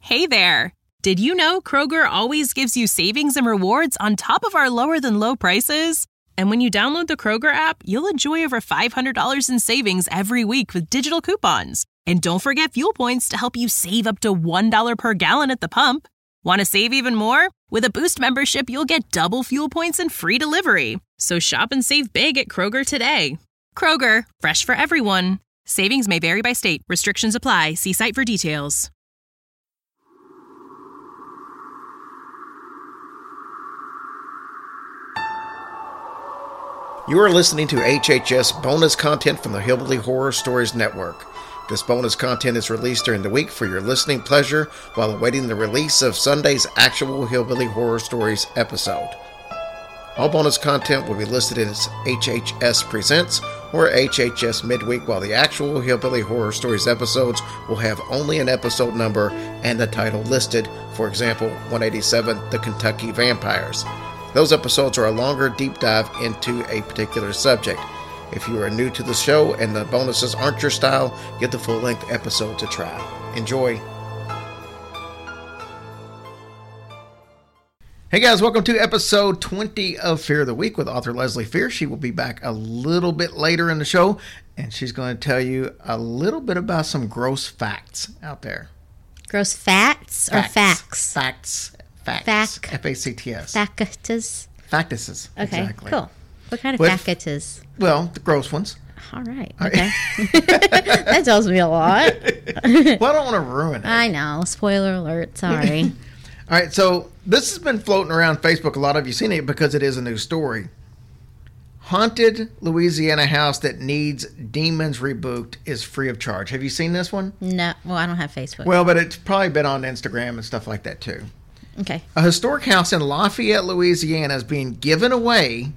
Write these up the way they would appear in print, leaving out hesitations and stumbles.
Hey there! Did you know Kroger always gives you savings and rewards on top of our lower-than-low prices? And when you download the Kroger app, you'll enjoy over $500 in savings every week with digital coupons. And don't forget fuel points to help you save up to $1 per gallon at the pump. Want to save even more? With a Boost membership, you'll get double fuel points and free delivery. So shop and save big at Kroger today. Kroger, fresh for everyone. Savings may vary by state. Restrictions apply. See site for details. You are listening to HHS bonus content from the Hillbilly Horror Stories Network. This bonus content is released during the week for your listening pleasure while awaiting the release of Sunday's actual Hillbilly Horror Stories episode. All bonus content will be listed as HHS Presents or HHS Midweek, while the actual Hillbilly Horror Stories episodes will have only an episode number and the title listed, for example, 187, The Kentucky Vampires. Those episodes are a longer deep dive into a particular subject. If you are new to the show and the bonuses aren't your style, get the full-length episode to try. Enjoy. Hey guys, welcome to episode 20 of Fear of the Week with author Leslie Fear. She will be back a little bit later in the show, and she's going to tell you a little bit about some gross facts out there. Gross facts or facts? Facts. F-A-C-T-S. Factus. Factuses. Okay, exactly. Cool. What kind of factuses? Well, the gross ones. All right. Okay. That tells me a lot. Well, I don't want to ruin it. I know. Spoiler alert. Sorry. All right. So this has been floating around Facebook. A lot of you seen it because it is a new story. Haunted Louisiana house that needs demons reboot is free of charge. Have you seen this one? No. Well, I don't have Facebook. Well, but it's probably been on Instagram and stuff like that too. Okay. A historic house in Lafayette, Louisiana is being given away,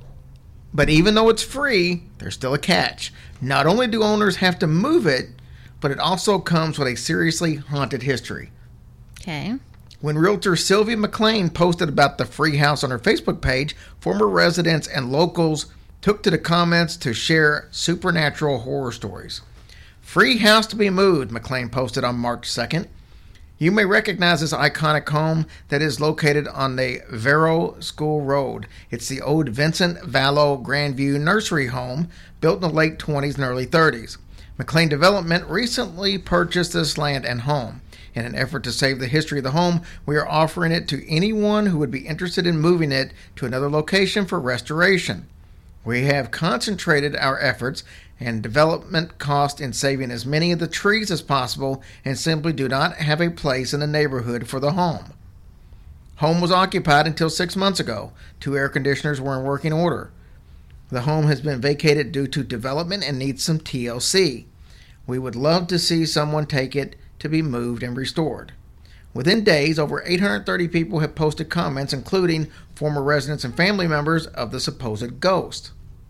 but even though it's free, there's still a catch. Not only do owners have to move it, but it also comes with a seriously haunted history. Okay. When realtor Sylvia McLean posted about the free house on her Facebook page, former residents and locals took to the comments to share supernatural horror stories. Free house to be moved, McLean posted on March 2nd. You may recognize this iconic home that is located on the Vero School Road. It's the old Vincent Vallo Grandview nursery home built in the late 20s and early 30s. McLean Development recently purchased this land and home. In an effort to save the history of the home, we are offering it to anyone who would be interested in moving it to another location for restoration. We have concentrated our efforts and development cost in saving as many of the trees as possible and simply do not have a place in the neighborhood for the home. Home was occupied until 6 months ago. 2 air conditioners were in working order. The home has been vacated due to development and needs some TLC. We would love to see someone take it to be moved and restored. Within days, over 830 people have posted comments, including former residents and family members of the supposed ghost.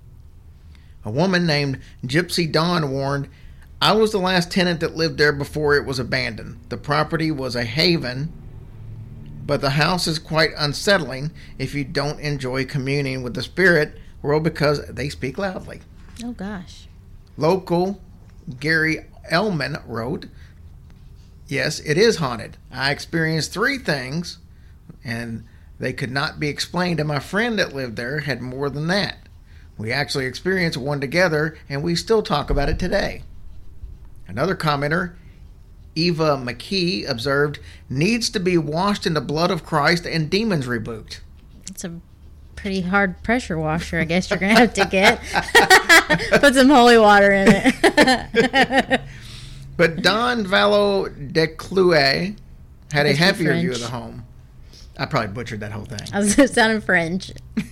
A woman named Gypsy Dawn warned, "I was the last tenant that lived there before it was abandoned. The property was a haven, but the house is quite unsettling if you don't enjoy communing with the spirit world because they speak loudly." Oh, gosh. Local Gary Ellman wrote, "Yes, it is haunted. I experienced 3 things, and they could not be explained, and my friend that lived there had more than that. We actually experienced one together, and we still talk about it today." Another commenter, Eva McKee, observed, "Needs to be washed in the blood of Christ and demons reboot." It's a pretty hard pressure washer, I guess you're going to have to get. Put some holy water in it. But Don Vallo de Clouet had a happier view of the home. I probably butchered that whole thing. I was sounding French.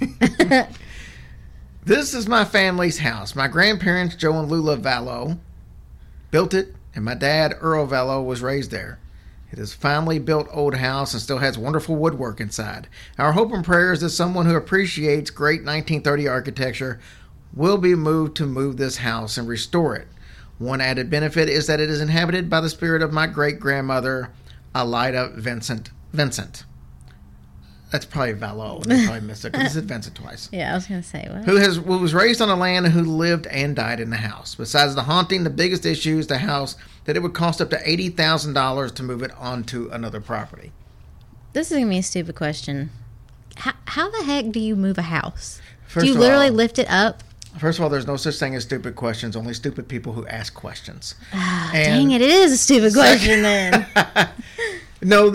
"This is my family's house. My grandparents, Joe and Lula Vallo, built it, and my dad, Earl Vallo, was raised there. It is a family-built old house and still has wonderful woodwork inside. Our hope and prayer is that someone who appreciates great 1930 architecture will be moved to move this house and restore it. One added benefit is that it is inhabited by the spirit of my great-grandmother, Alida Vincent. That's probably Valo. They probably missed it because it's Vincent twice. Yeah, I was going to say, what? Who was raised on the land and who lived and died in the house. Besides the haunting, the biggest issue is the house, that it would cost up to $80,000 to move it onto another property. This is going to be a stupid question. How the heck do you move a house? First do you of literally all- lift it up? First of all, there's no such thing as stupid questions, only stupid people who ask questions. Dang it is a stupid question then. No,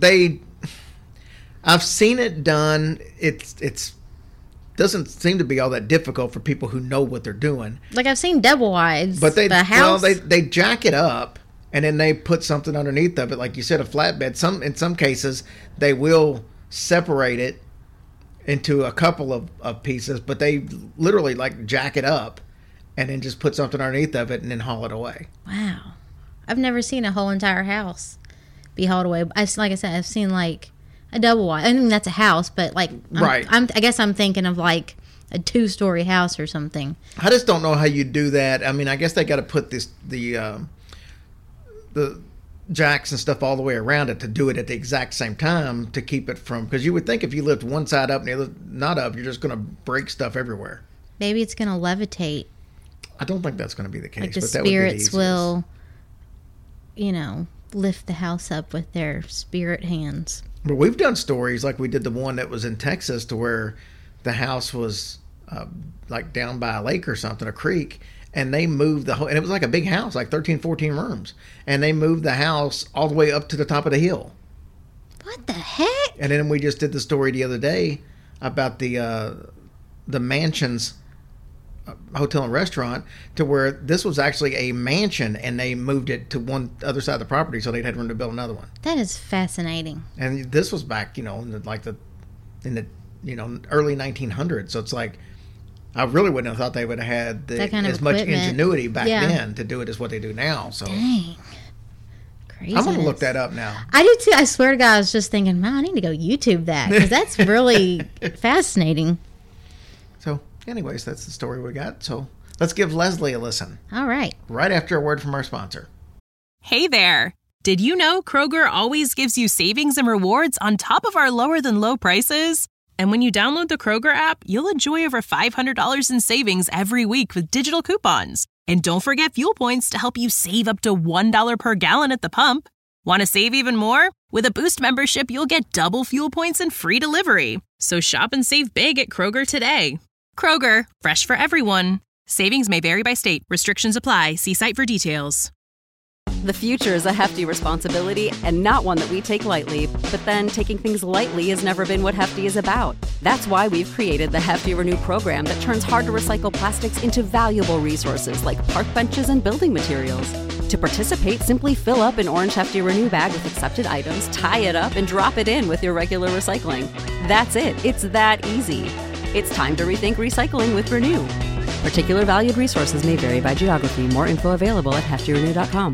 I've seen it done. It's doesn't seem to be all that difficult for people who know what they're doing. Like I've seen double wides, But the house. they jack it up and then they put something underneath of it, like you said, a flatbed. In some cases they will separate it into a couple of pieces, but they literally like jack it up and then just put something underneath of it and then haul it away. Wow. I've never seen a whole entire house be hauled away. Like I said, I've seen like a double wide. I mean, that's a house, but like, Right. I guess I'm thinking of like a 2-story house or something. I just don't know how you do that. I mean, I guess they got to put the jacks and stuff all the way around it to do it at the exact same time to keep it from, because you would think if you lift one side up and the other not up, you're just going to break stuff everywhere. Maybe it's going to levitate. I don't think that's going to be the case. Like the but that would be the spirits easiest. will, lift the house up with their spirit hands. But we've done stories like we did the one that was in Texas to where the house was like down by a lake or something, a creek, and they moved the whole, and it was like a big house, like 13, 14 rooms, and they moved the house all the way up to the top of the hill. What the heck? And then we just did the story the other day about the mansions, hotel and restaurant, to where this was actually a mansion and they moved it to one other side of the property so they'd had room to build another one. That is fascinating. And this was back, in the early 1900s. So it's like, I really wouldn't have thought they would have had That kind of as much equipment. ingenuity back Yeah. then to do it as what they do now. So Dang. Crazy. I'm going to look that up now. I do too. I swear to God, I was just thinking, man, I need to go YouTube that because that's really fascinating. So anyways, that's the story we got. So let's give Leslie a listen All right. right after a word from our sponsor. Hey there! Did you know Kroger always gives you savings and rewards on top of our lower than low prices? And when you download the Kroger app, you'll enjoy over $500 in savings every week with digital coupons. And don't forget fuel points to help you save up to $1 per gallon at the pump. Want to save even more? With a Boost membership, you'll get double fuel points and free delivery. So shop and save big at Kroger today. Kroger, fresh for everyone. Savings may vary by state. Restrictions apply. See site for details. The future is a hefty responsibility and not one that we take lightly. But then taking things lightly has never been what Hefty is about. That's why we've created the Hefty Renew program that turns hard-to-recycle plastics into valuable resources like park benches and building materials. To participate, simply fill up an orange Hefty Renew bag with accepted items, tie it up, and drop it in with your regular recycling. That's it. It's that easy. It's time to rethink recycling with Renew. Particular valued resources may vary by geography. More info available at heftyrenew.com.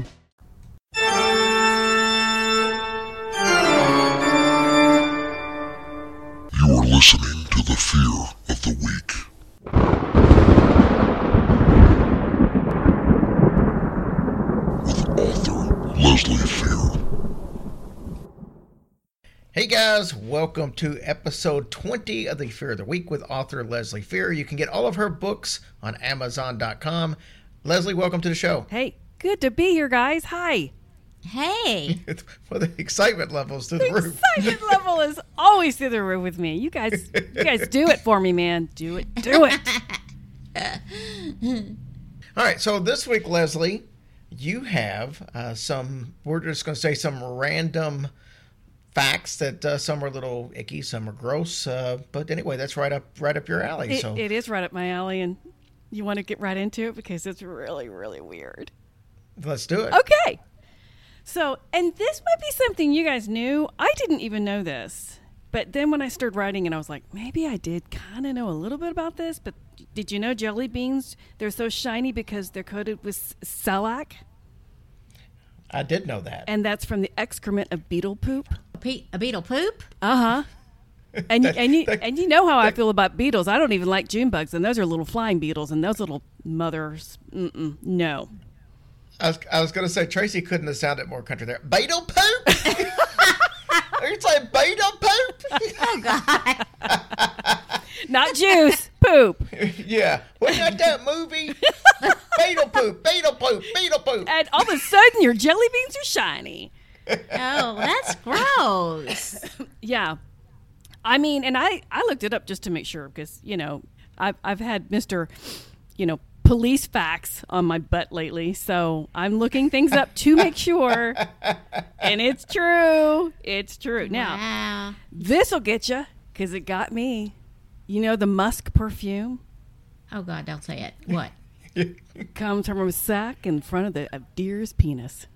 You are listening to The Fear of the Week. With author Leslie Fear. Hey guys, welcome to episode 20 of The Fear of the Week with author Leslie Fear. You can get all of her books on Amazon.com. Leslie, welcome to the show. Hey, good to be here, guys. Hi. Hey. Well, the excitement level's through the roof. Excitement level is always through the roof with me. You guys do it for me, man. Do it. All right, so this week, Leslie, you have we're just going to say some random facts that some are a little icky, some are gross. But anyway, that's right up your alley. It is right up my alley, and you want to get right into it because it's really, really weird. Let's do it. Okay. So, and this might be something you guys knew. I didn't even know this. But then when I started writing and I was like, maybe I did kind of know a little bit about this. But did you know jelly beans, they're so shiny because they're coated with shellac? I did know that. And that's from the excrement of beetle poop. A beetle poop? Uh-huh. And you know how I feel about beetles. I don't even like June bugs, and those are little flying beetles, and those little mothers, no. I was going to say, Tracy couldn't have sounded more country there. Beetle poop? Are you saying beetle poop? Oh, God. Beetlejuice poop. Yeah. Wasn't that movie? Beetle poop, beetle poop, beetle poop. And all of a sudden, your jelly beans are shiny. Oh, that's gross. Yeah. I mean, and I looked it up just to make sure because, you know, I've had Mr., you know, police facts on my butt lately. So I'm looking things up to make sure. And it's true. It's true. Now, Wow. this will get you because it got me. You know, the musk perfume Oh, God, don't say it. What? comes from a sack in front of the deer's penis.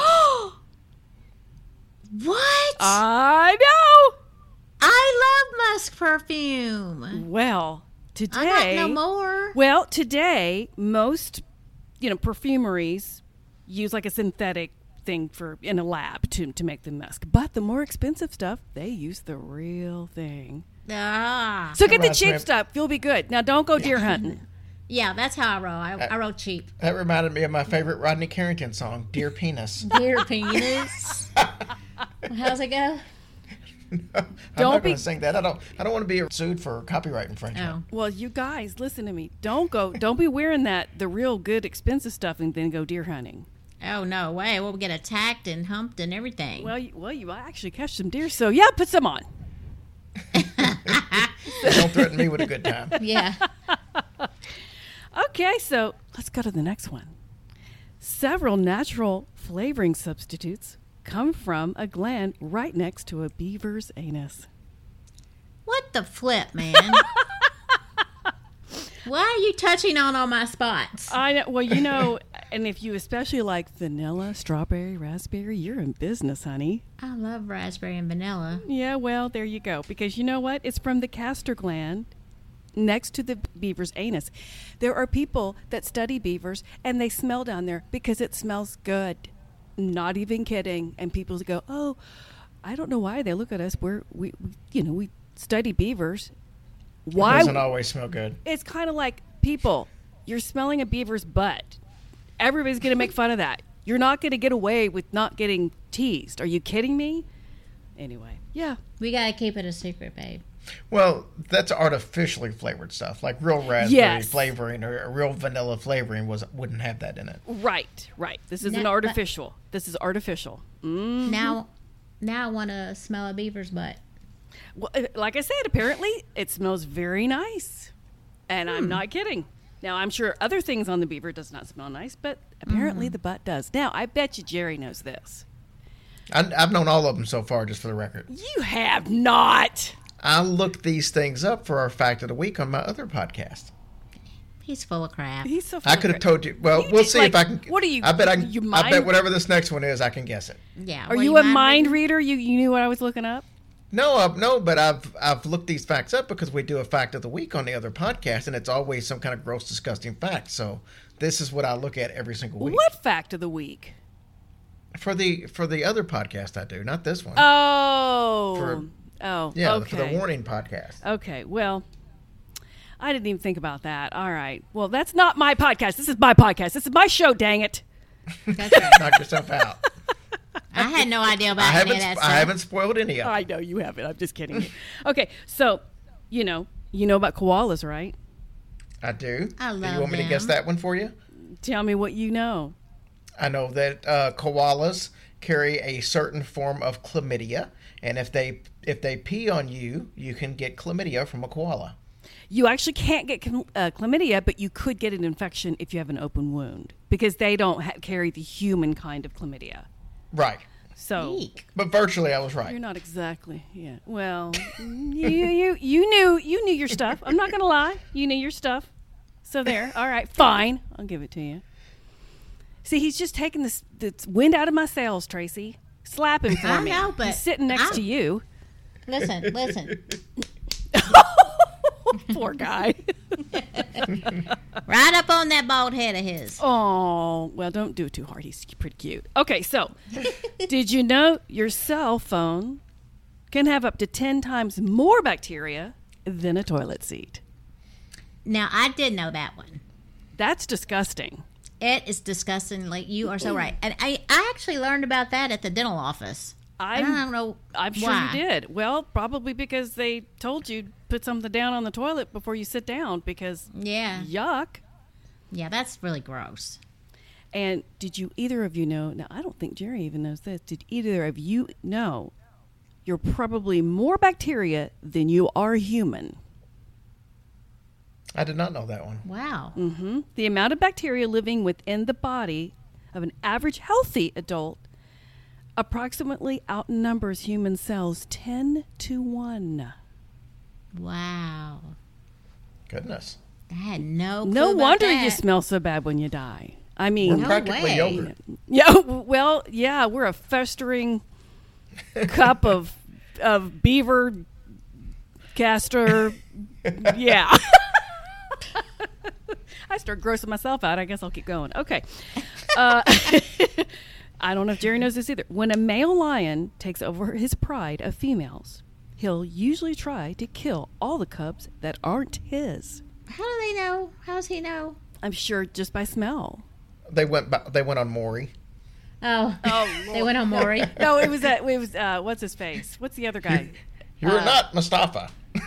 What? I know. I love musk perfume. Well, today. I got no more. Well, today, most, you know, perfumeries use like a synthetic thing in a lab to make the musk. But the more expensive stuff, they use the real thing. Ah. So get the reminds me cheap of- stuff. You'll be good. Now, don't go deer hunting. Yeah, that's how I roll. I roll cheap. That reminded me of my favorite Rodney Carrington song, Dear Penis. Dear penis. How's it go? I'm Don't not be- going to sing that. I don't want to be sued for copyright infringement. Oh. Well, you guys, listen to me. Don't be wearing the real good expensive stuff and then go deer hunting. Oh, no way. We'll get attacked and humped and everything. Well, you might actually catch some deer. So yeah, put some on. Don't threaten me with a good time. Yeah. Okay, so let's go to the next one. Several natural flavoring substitutes come from a gland right next to a beaver's anus. What the flip, man? Why are you touching on all my spots? I know. Well, you know, and if you especially like vanilla, strawberry, raspberry, you're in business, honey. I love raspberry and vanilla. Yeah, well, there you go. Because you know what? It's from the castor gland next to the beaver's anus. There are people that study beavers and they smell down there because it smells good. Not even kidding. And people go, "Oh, I don't know why they look at us. We study beavers. It Why?" doesn't always smell good. It's kind of like, people, you're smelling a beaver's butt. Everybody's going to make fun of that. You're not going to get away with not getting teased. Are you kidding me? Anyway, yeah. We got to keep it a secret, babe. Well, that's artificially flavored stuff. Like real raspberry Yes. flavoring or real vanilla flavoring wouldn't have that in it. Right. This is No, an but- artificial. This is artificial. Now I want to smell a beaver's butt. Well, like I said, apparently it smells very nice. And I'm not kidding. Now, I'm sure other things on the beaver does not smell nice, but apparently the butt does. Now, I bet you Jerry knows this. I've known all of them so far, just for the record. You have not. I looked these things up for our fact of the week on my other podcast. He's full of crap. He's so I could have told you. Well, we'll see if I can. What are you? I bet I you I bet mind- whatever this next one is, I can guess it. Yeah. Are what, you a mind mind reader? You knew what I was looking up? No, but I've looked these facts up because we do a fact of the week on the other podcast, and it's always some kind of gross, disgusting fact. So this is what I look at every single week. What fact of the week? For the other podcast I do, not this one. Oh. Yeah, okay. for the Warning podcast. Okay, well, I didn't even think about that. All right. Well, that's not my podcast. This is my podcast. This is my show, dang it. That's right. Knock yourself out. I had no idea about I any of that stuff. haven't spoiled any of it. I know you haven't. I'm just kidding. Okay, so, you know about koalas, right? I do. I Do love you want me to guess them. that one for you? Tell me what you know. I know that koalas carry a certain form of chlamydia, and if they pee on you, you can get chlamydia from a koala. You actually can't get chlamydia, but you could get an infection if you have an open wound because they don't carry the human kind of chlamydia. Right. So Eek. But virtually, I was you're right. not exactly. Yeah. Well, you knew your stuff. I'm not gonna lie. You knew your stuff. So there. All right. Fine. I'll give it to you. See, he's just taking this wind out of my sails, Tracy. Slap him for I me. know, but he's sitting next to you. Listen. Poor guy. Right up on that bald head of his. Oh, well, don't do it too hard. He's pretty cute. Okay, so did you know your cell phone can have up to 10 times more bacteria than a toilet seat? Now, I did know that one. That's disgusting. It is disgusting. Like, you are so right. And I actually learned about that at the dental office. I don't know. I'm sure why. you did. Well, probably because they told you put something down on the toilet before you sit down because yuck. Yeah, that's really gross. And did you either of you know? Now, I don't think Jerry even knows this. Did either of you know you're probably more bacteria than you are human? I did not know that one. Wow. Mm-hmm. The amount of bacteria living within the body of an average healthy adult approximately outnumbers human cells 10-1. Wow. Goodness. I had no clue No about wonder that. you smell so bad when you die. I mean, We're practically way. yogurt. yeah. Well, yeah, we're a festering cup of beaver castor. Yeah. I start grossing myself out. I guess I'll keep going. Okay. I don't know if Jerry knows this either. When a male lion takes over his pride of females, he'll usually try to kill all the cubs that aren't his. How do they know? How does he know? I'm sure just by smell. They went on Maury. Oh, they went on Maury. No, it was what's his face? What's the other guy? You're not Mustafa.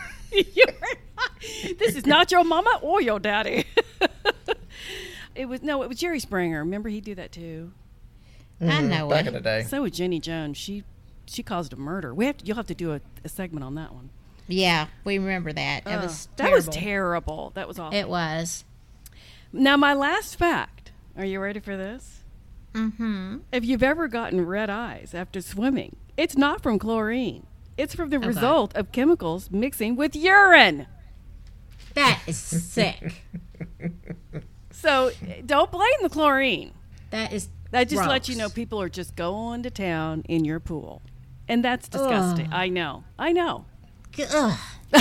This is not your mama or your daddy. It was Jerry Springer. Remember he did that too. I know Back it. in the day. So was Jenny Jones. She caused a murder. You'll have to do a segment on that one. Yeah, we remember that. That was That terrible. was terrible. That was awful. It was. Now my last fact. Are you ready for this? Mm-hmm. If you've ever gotten red eyes after swimming, it's not from chlorine. It's from the result of chemicals mixing with urine. That is sick. So don't blame the chlorine. That is That just gross. lets you know people are just going to town in your pool. And that's disgusting. I know. Ugh.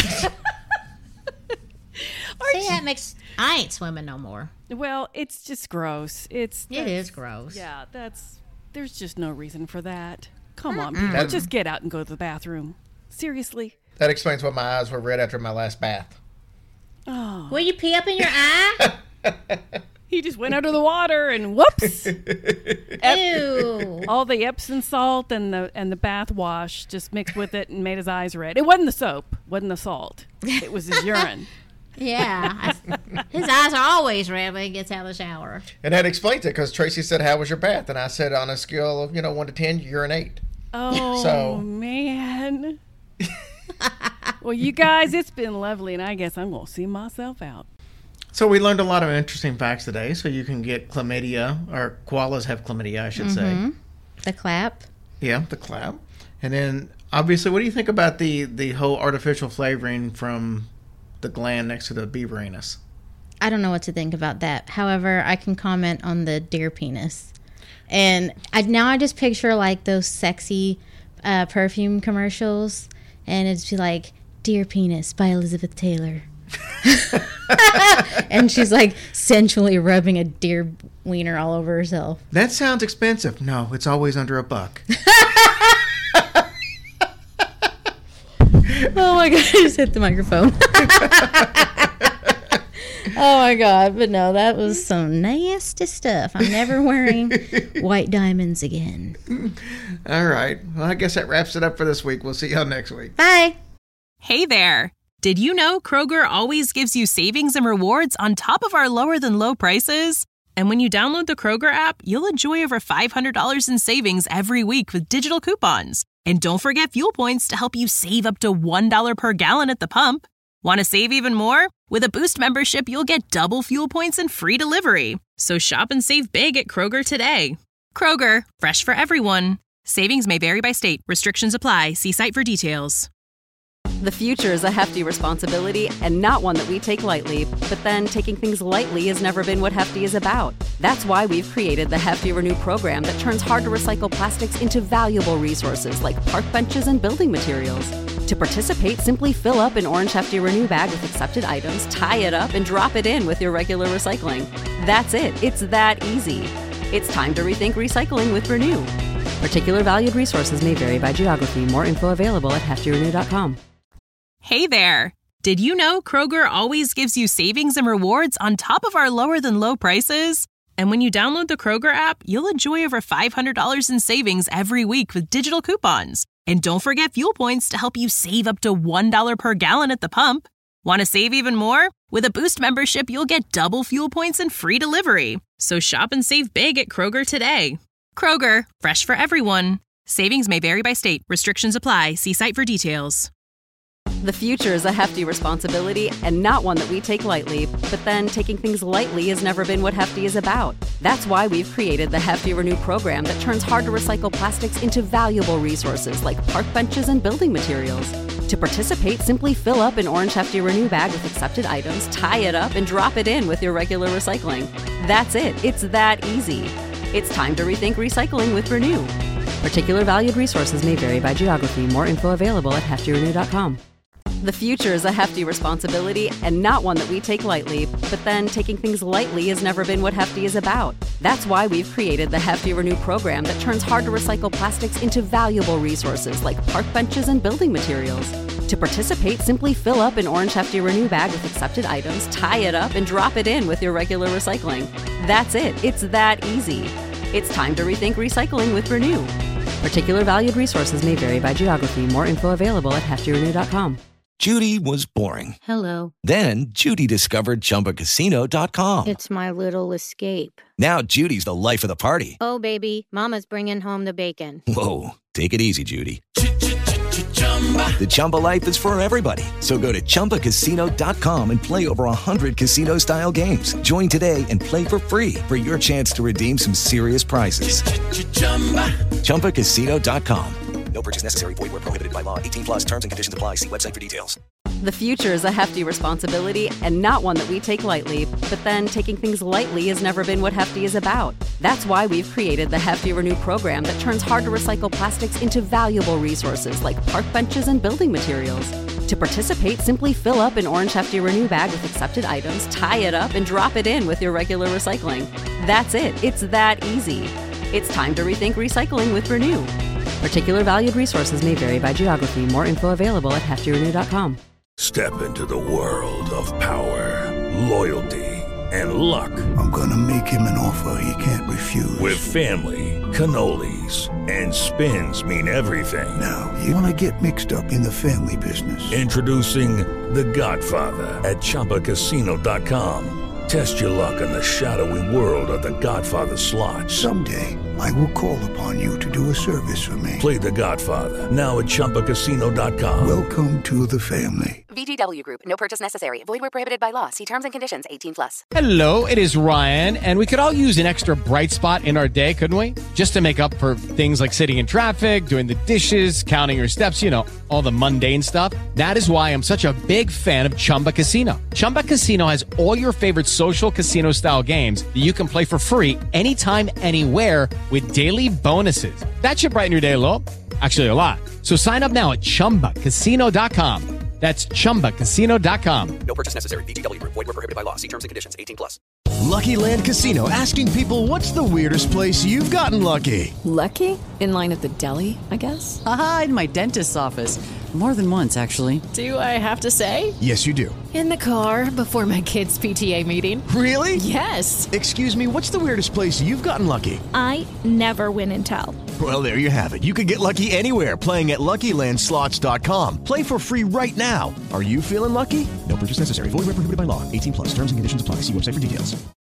See, that makes... I ain't swimming no more. Well, it's just gross. It is gross. Yeah, there's just no reason for that. Come on, people. Just get out and go to the bathroom. Seriously. That explains why my eyes were red after my last bath. Oh. Will you pee up in your eye? He just went under the water and whoops. Ew. All the Epsom salt and the bath wash just mixed with it and made his eyes red. It wasn't the soap, wasn't the salt. It was his urine. Yeah. His eyes are always red when he gets out of the shower. And that explains it because Tracy said, "How was your bath?" And I said, on a scale of 1 to 10, you're an 8. Oh, So- man. Well, you guys, it's been lovely, and I guess I'm going to see myself out. So we learned a lot of interesting facts today. So you can get chlamydia, or koalas have chlamydia, I should say. The clap. Yeah, the clap. And then, obviously, what do you think about the whole artificial flavoring from the gland next to the beaver anus? I don't know what to think about that. However, I can comment on the deer penis. And I just picture like those sexy perfume commercials. And it'd be like, Deer Penis by Elizabeth Taylor. And she's like sensually rubbing a deer wiener all over herself. That sounds expensive. No, it's always under $1. Oh my God, I just hit the microphone. Oh my God, but no, that was some nasty stuff. I'm never wearing white diamonds again. All right. Well, I guess that wraps it up for this week. We'll see y'all next week. Bye. Hey there! Did you know Kroger always gives you savings and rewards on top of our lower than low prices? And when you download the Kroger app, you'll enjoy over $500 in savings every week with digital coupons. And don't forget fuel points to help you save up to $1 per gallon at the pump. Want to save even more? With a Boost membership, you'll get double fuel points and free delivery. So shop and save big at Kroger today. Kroger, fresh for everyone. Savings may vary by state. Restrictions apply. See site for details. The future is a hefty responsibility and not one that we take lightly. But then taking things lightly has never been what Hefty is about. That's why we've created the Hefty Renew program that turns hard-to-recycle plastics into valuable resources like park benches and building materials. To participate, simply fill up an orange Hefty Renew bag with accepted items, tie it up, and drop it in with your regular recycling. That's it. It's that easy. It's time to rethink recycling with Renew. Particular valued resources may vary by geography. More info available at heftyrenew.com. Hey there! Did you know Kroger always gives you savings and rewards on top of our lower than low prices? And when you download the Kroger app, you'll enjoy over $500 in savings every week with digital coupons. And don't forget fuel points to help you save up to $1 per gallon at the pump. Want to save even more? With a Boost membership, you'll get double fuel points and free delivery. So shop and save big at Kroger today. Kroger, fresh for everyone. Savings may vary by state. Restrictions apply. See site for details. The future is a hefty responsibility and not one that we take lightly. But then taking things lightly has never been what Hefty is about. That's why we've created the Hefty Renew program that turns hard-to-recycle plastics into valuable resources like park benches and building materials. To participate, simply fill up an orange Hefty Renew bag with accepted items, tie it up, and drop it in with your regular recycling. That's it. It's that easy. It's time to rethink recycling with Renew. Particular valued resources may vary by geography. More info available at heftyrenew.com. The future is a hefty responsibility and not one that we take lightly. But then taking things lightly has never been what Hefty is about. That's why we've created the Hefty Renew program that turns hard-to-recycle plastics into valuable resources like park benches and building materials. To participate, simply fill up an orange Hefty Renew bag with accepted items, tie it up, and drop it in with your regular recycling. That's it. It's that easy. It's time to rethink recycling with Renew. Particular valued resources may vary by geography. More info available at heftyrenew.com. Judy was boring. Hello. Then Judy discovered ChumbaCasino.com. It's my little escape. Now Judy's the life of the party. Oh, baby, mama's bringing home the bacon. Whoa, take it easy, Judy. The Chumba life is for everybody. So go to ChumbaCasino.com and play over 100 casino-style games. Join today and play for free for your chance to redeem some serious prizes. ChumbaCasino.com. No purchase necessary. Void where prohibited by law. 18 plus terms and conditions apply. See website for details. The future is a hefty responsibility and not one that we take lightly. But then taking things lightly has never been what Hefty is about. That's why we've created the Hefty Renew program that turns hard-to-recycle plastics into valuable resources like park benches and building materials. To participate, simply fill up an orange Hefty Renew bag with accepted items, tie it up, and drop it in with your regular recycling. That's it. It's that easy. It's time to rethink recycling with Renew. Particular valued resources may vary by geography. More info available at heftyrenew.com. Step into the world of power, loyalty, and luck. I'm gonna make him an offer he can't refuse. With family, cannolis, and spins mean everything. Now, you wanna get mixed up in the family business. Introducing The Godfather at ChumbaCasino.com. Test your luck in the shadowy world of The Godfather slot. Someday, I will call upon you to do a service for me. Play The Godfather, now at ChumbaCasino.com. Welcome to the family. VGW Group. No purchase necessary. Void where prohibited by law. See terms and conditions. 18 plus. Hello, it is Ryan, and we could all use an extra bright spot in our day, couldn't we? Just to make up for things like sitting in traffic, doing the dishes, counting your steps, you know, all the mundane stuff. That is why I'm such a big fan of Chumba Casino. Chumba Casino has all your favorite social casino-style games that you can play for free anytime, anywhere with daily bonuses. That should brighten your day a little. Actually, a lot. So sign up now at ChumbaCasino.com. That's ChumbaCasino.com. No purchase necessary. VGW Group. Void where prohibited by law. See terms and conditions. 18 plus. Lucky Land Casino, asking people, what's the weirdest place you've gotten lucky? Lucky? In line at the deli, I guess? Aha, in my dentist's office. More than once, actually. Do I have to say? Yes, you do. In the car before my kids' PTA meeting. Really? Yes. Excuse me, what's the weirdest place you've gotten lucky? I never win and tell. Well, there you have it. You can get lucky anywhere, playing at LuckyLandSlots.com. Play for free right now. Are you feeling lucky? No purchase necessary. Void where prohibited by law. 18 plus. Terms and conditions apply. See website for details.